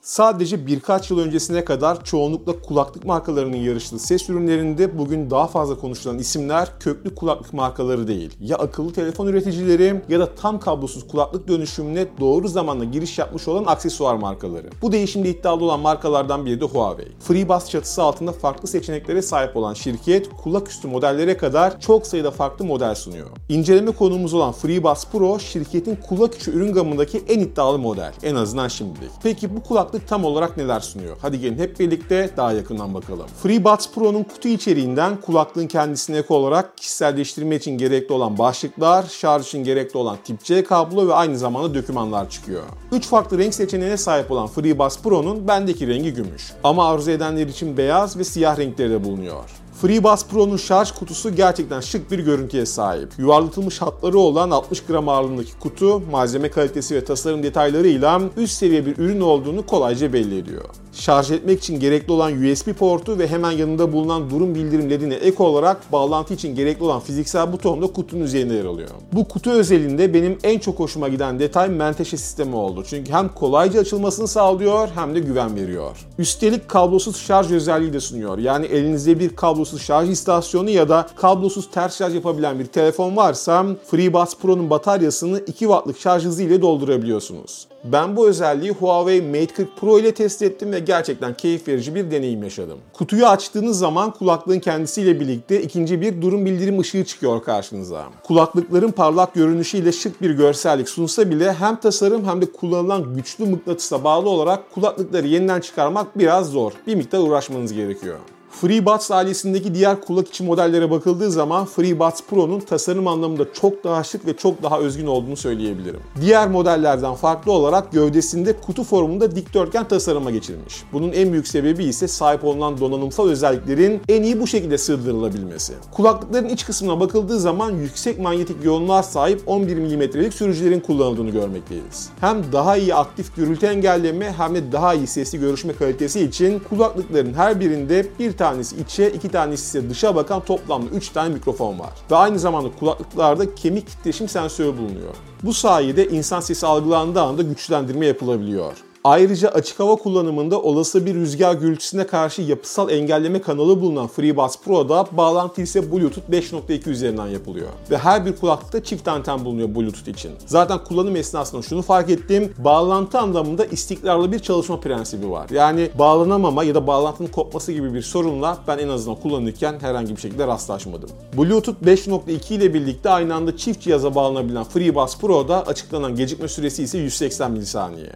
Sadece birkaç yıl öncesine kadar çoğunlukla kulaklık markalarının yarıştığı ses ürünlerinde bugün daha fazla konuşulan isimler köklü kulaklık markaları değil. Ya akıllı telefon üreticileri ya da tam kablosuz kulaklık dönüşümüne doğru zamanda giriş yapmış olan aksesuar markaları. Bu değişimde iddialı olan markalardan biri de Huawei. FreeBuds çatısı altında farklı seçeneklere sahip olan şirket, kulaküstü modellere kadar çok sayıda farklı model sunuyor. İnceleme konumuz olan FreeBuds Pro, şirketin kulak içi ürün gamındaki en iddialı model. En azından şimdilik. Peki bu kulaklık tam olarak neler sunuyor? Hadi gelin hep birlikte daha yakından bakalım. FreeBuds Pro'nun kutu içeriğinden kulaklığın kendisine ek olarak kişiselleştirme için gerekli olan başlıklar, şarj için gerekli olan tip C kablo ve aynı zamanda dokümanlar çıkıyor. 3 farklı renk seçeneğine sahip olan FreeBuds Pro'nun bendeki rengi gümüş. Ama arzu edenler için beyaz ve siyah renkleri de bulunuyor. FreeBuds Pro'nun şarj kutusu gerçekten şık bir görüntüye sahip. Yuvarlatılmış hatları olan 60 gram ağırlığındaki kutu, malzeme kalitesi ve tasarım detaylarıyla üst seviye bir ürün olduğunu kolayca belli ediyor. Şarj etmek için gerekli olan USB portu ve hemen yanında bulunan durum bildirim ledine ek olarak bağlantı için gerekli olan fiziksel buton da kutunun üzerinde yer alıyor. Bu kutu özelinde benim en çok hoşuma giden detay menteşe sistemi oldu. Çünkü hem kolayca açılmasını sağlıyor hem de güven veriyor. Üstelik kablosuz şarj özelliği de sunuyor. Yani elinizde bir kablosuz şarj istasyonu ya da kablosuz ters şarj yapabilen bir telefon varsa FreeBuds Pro'nun bataryasını 2 wattlık şarj hızı ile doldurabiliyorsunuz. Ben bu özelliği Huawei Mate 40 Pro ile test ettim ve gerçekten keyif verici bir deneyim yaşadım. Kutuyu açtığınız zaman kulaklığın kendisiyle birlikte ikinci bir durum bildirim ışığı çıkıyor karşınıza. Kulaklıkların parlak görünüşüyle şık bir görsellik sunsa bile hem tasarım hem de kullanılan güçlü mıknatısa bağlı olarak kulaklıkları yeniden çıkarmak biraz zor. Bir miktar uğraşmanız gerekiyor. FreeBuds ailesindeki diğer kulak içi modellere bakıldığı zaman FreeBuds Pro'nun tasarım anlamında çok daha şık ve çok daha özgün olduğunu söyleyebilirim. Diğer modellerden farklı olarak gövdesinde kutu formunda dikdörtgen tasarıma geçirilmiş. Bunun en büyük sebebi ise sahip olunan donanımsal özelliklerin en iyi bu şekilde sığdırılabilmesi. Kulaklıkların iç kısmına bakıldığı zaman yüksek manyetik yoğunluğa sahip 11 mm'lik sürücülerin kullanıldığını görmekteyiz. Hem daha iyi aktif gürültü engelleme hem de daha iyi sesli görüşme kalitesi için kulaklıkların her birinde bir tanesi içe, 2 tanesi ise dışa bakan toplamda 3 tane mikrofon var. Ve aynı zamanda kulaklıklarda kemik titreşim sensörü bulunuyor. Bu sayede insan sesi algılandığı anda güçlendirme yapılabiliyor. Ayrıca açık hava kullanımında olası bir rüzgar gürültüsüne karşı yapısal engelleme kanalı bulunan FreeBuds Pro'da bağlantı ise Bluetooth 5.2 üzerinden yapılıyor. Ve her bir kulaklıkta çift anten bulunuyor Bluetooth için. Zaten kullanım esnasında şunu fark ettim, bağlantı anlamında istikrarlı bir çalışma prensibi var. Yani bağlanamama ya da bağlantının kopması gibi bir sorunla ben en azından kullanırken herhangi bir şekilde rastlaşmadım. Bluetooth 5.2 ile birlikte aynı anda çift cihaza bağlanabilen FreeBuds Pro'da açıklanan gecikme süresi ise 180 milisaniye.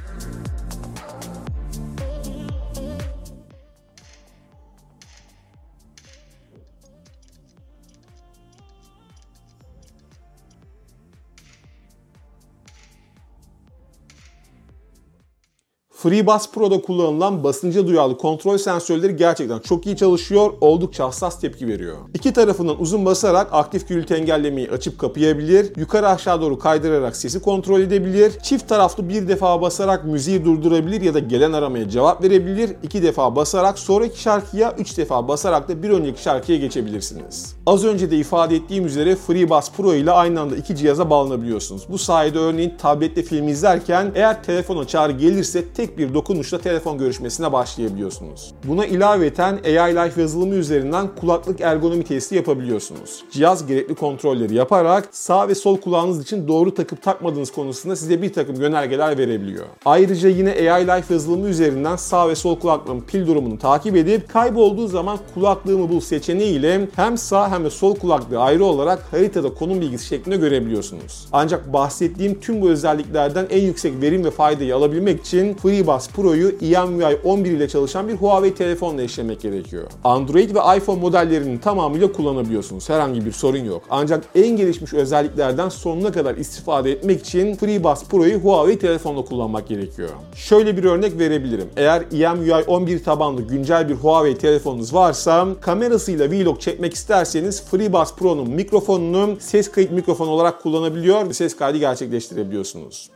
FreeBuds Pro'da kullanılan basınca duyarlı kontrol sensörleri gerçekten çok iyi çalışıyor, oldukça hassas tepki veriyor. İki tarafından uzun basarak aktif gürültü engellemeyi açıp kapayabilir, yukarı aşağı doğru kaydırarak sesi kontrol edebilir, çift taraflı bir defa basarak müziği durdurabilir ya da gelen aramaya cevap verebilir, 2 defa basarak sonraki şarkıya, 3 defa basarak da bir önceki şarkıya geçebilirsiniz. Az önce de ifade ettiğim üzere FreeBuds Pro ile aynı anda 2 cihaza bağlanabiliyorsunuz. Bu sayede örneğin tablette film izlerken eğer telefona çağrı gelirse tek bir dokunuşla telefon görüşmesine başlayabiliyorsunuz. Buna ilaveten AI Life yazılımı üzerinden kulaklık ergonomi testi yapabiliyorsunuz. Cihaz gerekli kontrolleri yaparak sağ ve sol kulağınız için doğru takıp takmadığınız konusunda size bir takım yönergeler verebiliyor. Ayrıca yine AI Life yazılımı üzerinden sağ ve sol kulaklığın pil durumunu takip edip kaybolduğu zaman kulaklığımı bul seçeneğiyle hem sağ hem de sol kulaklığı ayrı olarak haritada konum bilgisi şeklinde görebiliyorsunuz. Ancak bahsettiğim tüm bu özelliklerden en yüksek verim ve faydayı alabilmek için FreeBuds Pro'yu EMUI 11 ile çalışan bir Huawei telefonla eşlemek gerekiyor. Android ve iPhone modellerinin tamamıyla kullanabiliyorsunuz. Herhangi bir sorun yok. Ancak en gelişmiş özelliklerden sonuna kadar istifade etmek için FreeBuds Pro'yu Huawei telefonla kullanmak gerekiyor. Şöyle bir örnek verebilirim. Eğer EMUI 11 tabanlı güncel bir Huawei telefonunuz varsa kamerasıyla vlog çekmek isterseniz FreeBuds Pro'nun mikrofonunu ses kayıt mikrofonu olarak kullanabiliyor ve ses kaydı gerçekleştirebiliyorsunuz.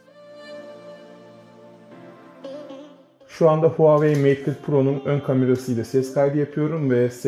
Şu anda Huawei Mate 40 Pro'nun ön kamerasıyla ses kaydı yapıyorum ve ses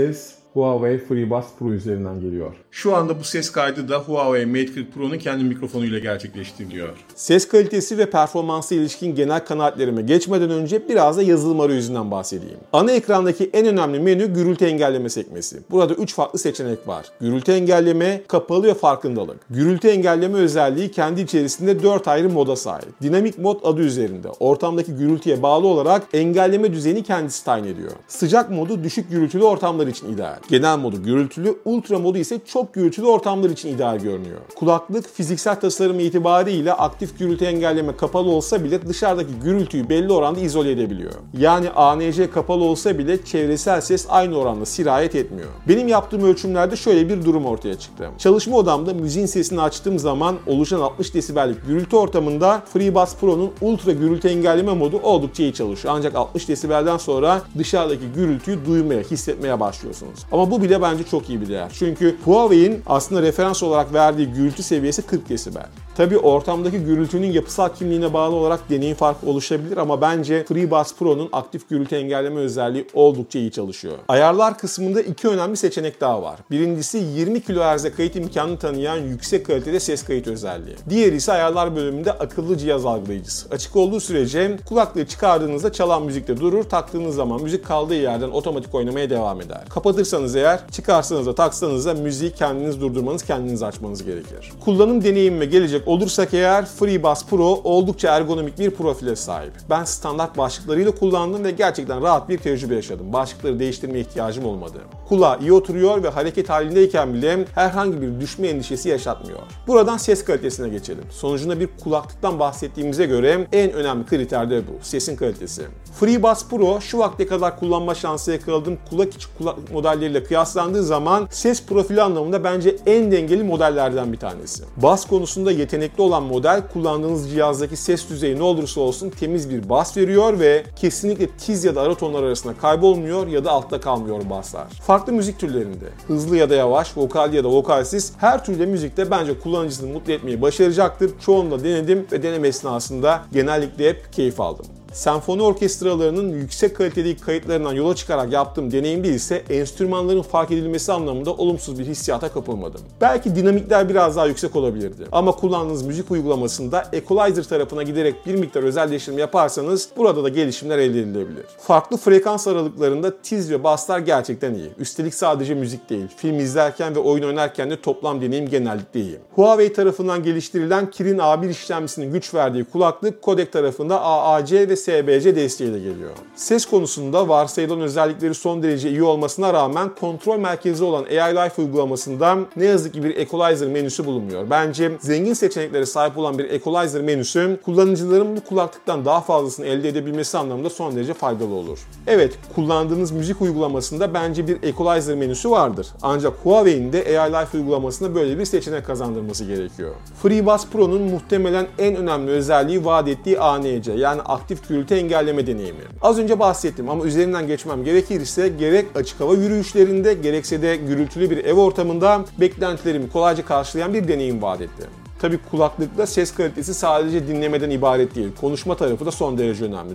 Huawei FreeBuds Pro üzerinden geliyor. Şu anda bu ses kaydı da Huawei Mate 40 Pro'nun kendi mikrofonuyla gerçekleştiriliyor. Ses kalitesi ve performansı ilişkin genel kanaatlerime geçmeden önce biraz da yazılım arayüzünden bahsedeyim. Ana ekrandaki en önemli menü gürültü engelleme sekmesi. Burada 3 farklı seçenek var. Gürültü engelleme, kapalı ve farkındalık. Gürültü engelleme özelliği kendi içerisinde 4 ayrı moda sahip. Dinamik mod adı üzerinde. Ortamdaki gürültüye bağlı olarak engelleme düzeyini kendisi tayin ediyor. Sıcak modu düşük gürültülü ortamlar için ideal. Genel modu gürültülü, ultra modu ise çok gürültülü ortamlar için ideal görünüyor. Kulaklık fiziksel tasarımı itibariyle aktif gürültü engelleme kapalı olsa bile dışarıdaki gürültüyü belli oranda izole edebiliyor. Yani ANC kapalı olsa bile çevresel ses aynı oranda sirayet etmiyor. Benim yaptığım ölçümlerde şöyle bir durum ortaya çıktı. Çalışma odamda müziğin sesini açtığım zaman oluşan 60 desibellik gürültü ortamında FreeBuds Pro'nun ultra gürültü engelleme modu oldukça iyi çalışıyor. Ancak 60 desibelden sonra dışarıdaki gürültüyü duymaya, hissetmeye başlıyorsunuz. Ama bu bile bence çok iyi bir değer. Çünkü Huawei'in aslında referans olarak verdiği gürültü seviyesi 40 desibel. Tabii ortamdaki gürültünün yapısal kimliğine bağlı olarak deneyim farkı oluşabilir ama bence FreeBuds Pro'nun aktif gürültü engelleme özelliği oldukça iyi çalışıyor. Ayarlar kısmında 2 önemli seçenek daha var. Birincisi 20 kHz'e kayıt imkanını tanıyan yüksek kalitede ses kayıt özelliği. Diğeri ise ayarlar bölümünde akıllı cihaz algılayıcısı. Açık olduğu sürece kulaklığı çıkardığınızda çalan müzikte durur, taktığınız zaman müzik kaldığı yerden otomatik oynamaya devam eder. Kapatırsanız eğer, çıkarsanız da taksanız da müziği kendiniz durdurmanız, kendiniz açmanız gerekir. Kullanım deneyimime gelecek olursak eğer FreeBuds Pro oldukça ergonomik bir profile sahip. Ben standart başlıklarıyla kullandım ve gerçekten rahat bir tecrübe yaşadım. Başlıkları değiştirmeye ihtiyacım olmadı. Kulağa iyi oturuyor ve hareket halindeyken bile herhangi bir düşme endişesi yaşatmıyor. Buradan ses kalitesine geçelim. Sonucunda bir kulaklıktan bahsettiğimize göre en önemli kriter de bu. Sesin kalitesi. FreeBuds Pro şu vakte kadar kullanma şansı yakaladığım kulak içi kulaklık modelleriyle kıyaslandığı zaman ses profili anlamında bence en dengeli modellerden bir tanesi. Bas konusunda yetenekli olan model kullandığınız cihazdaki ses düzeyi ne olursa olsun temiz bir bas veriyor ve kesinlikle tiz ya da ara tonlar arasında kaybolmuyor ya da altta kalmıyor baslar. Farklı müzik türlerinde hızlı ya da yavaş, vokal ya da vokalsiz her türde müzikte bence kullanıcısını mutlu etmeyi başaracaktır. Çoğunu da denedim ve deneme esnasında genellikle hep keyif aldım. Senfoni orkestralarının yüksek kalitedeki kayıtlarından yola çıkarak yaptığım deneyimde ise enstrümanların fark edilmesi anlamında olumsuz bir hissiyata kapılmadım. Belki dinamikler biraz daha yüksek olabilirdi. Ama kullandığınız müzik uygulamasında equalizer tarafına giderek bir miktar özelleştirme yaparsanız burada da gelişimler elde edilebilir. Farklı frekans aralıklarında tiz ve basslar gerçekten iyi. Üstelik sadece müzik değil, film izlerken ve oyun oynarken de toplam deneyim genellikle iyi. Huawei tarafından geliştirilen Kirin A1 işlemcisinin güç verdiği kulaklık kodek tarafında AAC ve SBC desteğiyle geliyor. Ses konusunda varsayılan özellikleri son derece iyi olmasına rağmen kontrol merkezi olan AI Life uygulamasında ne yazık ki bir equalizer menüsü bulunmuyor. Bence zengin seçeneklere sahip olan bir equalizer menüsü kullanıcıların bu kulaklıktan daha fazlasını elde edebilmesi anlamında son derece faydalı olur. Evet, kullandığınız müzik uygulamasında bence bir equalizer menüsü vardır. Ancak Huawei'nin de AI Life uygulamasında böyle bir seçenek kazandırması gerekiyor. FreeBuds Pro'nun muhtemelen en önemli özelliği vaat ettiği ANC yani aktif gürültü engelleme deneyimi. Az önce bahsettim ama üzerinden geçmem gerekirse gerek açık hava yürüyüşlerinde gerekse de gürültülü bir ev ortamında beklentilerimi kolayca karşılayan bir deneyim vaat etti. Tabii kulaklıkla ses kalitesi sadece dinlemeden ibaret değil. Konuşma tarafı da son derece önemli.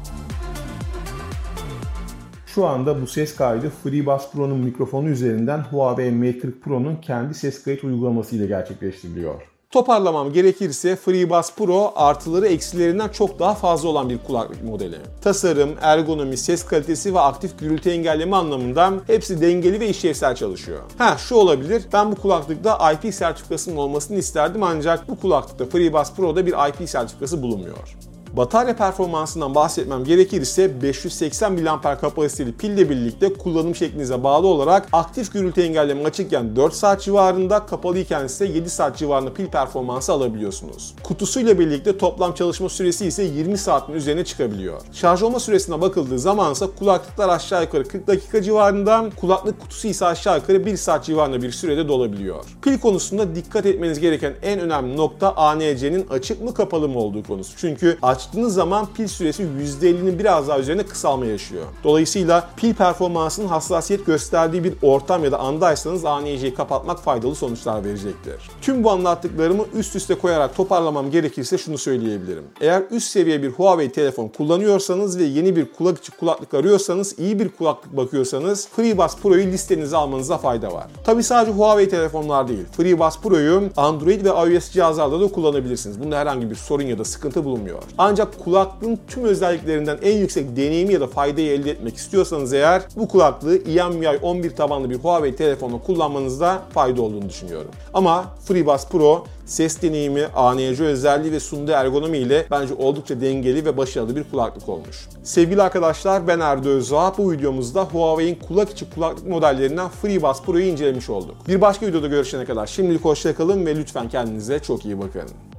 Şu anda bu ses kaydı FreeBuds Pro'nun mikrofonu üzerinden Huawei Mate 40 Pro'nun kendi ses kayıt uygulaması ile gerçekleştiriliyor. Toparlamam gerekirse FreeBuds Pro artıları eksilerinden çok daha fazla olan bir kulaklık modeli. Tasarım, ergonomi, ses kalitesi ve aktif gürültü engelleme anlamında hepsi dengeli ve işlevsel çalışıyor. Şu olabilir, ben bu kulaklıkta IP sertifikasının olmasını isterdim ancak bu kulaklıkta FreeBuds Pro'da bir IP sertifikası bulunmuyor. Batarya performansından bahsetmem gerekirse 580 mAh kapasiteli pille birlikte kullanım şeklinize bağlı olarak aktif gürültü engelleme açıkken 4 saat civarında, kapalıyken ise 7 saat civarında pil performansı alabiliyorsunuz. Kutusuyla birlikte toplam çalışma süresi ise 20 saatin üzerine çıkabiliyor. Şarj olma süresine bakıldığı zaman ise kulaklıklar aşağı yukarı 40 dakika civarında, kulaklık kutusu ise aşağı yukarı 1 saat civarında bir sürede dolabiliyor. Pil konusunda dikkat etmeniz gereken en önemli nokta ANC'nin açık mı kapalı mı olduğu konusu. Çünkü açtığınız zaman pil süresi %50'nin biraz daha üzerine kısalma yaşıyor. Dolayısıyla pil performansının hassasiyet gösterdiği bir ortam ya da andaysanız ANC'yi kapatmak faydalı sonuçlar verecektir. Tüm bu anlattıklarımı üst üste koyarak toparlamam gerekirse şunu söyleyebilirim. Eğer üst seviye bir Huawei telefon kullanıyorsanız ve yeni bir kulak içi kulaklık arıyorsanız, iyi bir kulaklık bakıyorsanız FreeBuds Pro'yu listenize almanıza fayda var. Tabi sadece Huawei telefonlar değil. FreeBuds Pro'yu Android ve iOS cihazlarda da kullanabilirsiniz. Bunda herhangi bir sorun ya da sıkıntı bulunmuyor. Ancak kulaklığın tüm özelliklerinden en yüksek deneyimi ya da faydayı elde etmek istiyorsanız eğer bu kulaklığı EMUI 11 tabanlı bir Huawei telefonla kullanmanızda fayda olduğunu düşünüyorum. Ama FreeBuds Pro ses deneyimi, ANC özelliği ve sunduğu ergonomi ile bence oldukça dengeli ve başarılı bir kulaklık olmuş. Sevgili arkadaşlar, ben Erdo Özağ. Bu videomuzda Huawei'in kulak içi kulaklık modellerinden FreeBuds Pro'yu incelemiş olduk. Bir başka videoda görüşene kadar şimdilik hoşça kalın ve lütfen kendinize çok iyi bakın.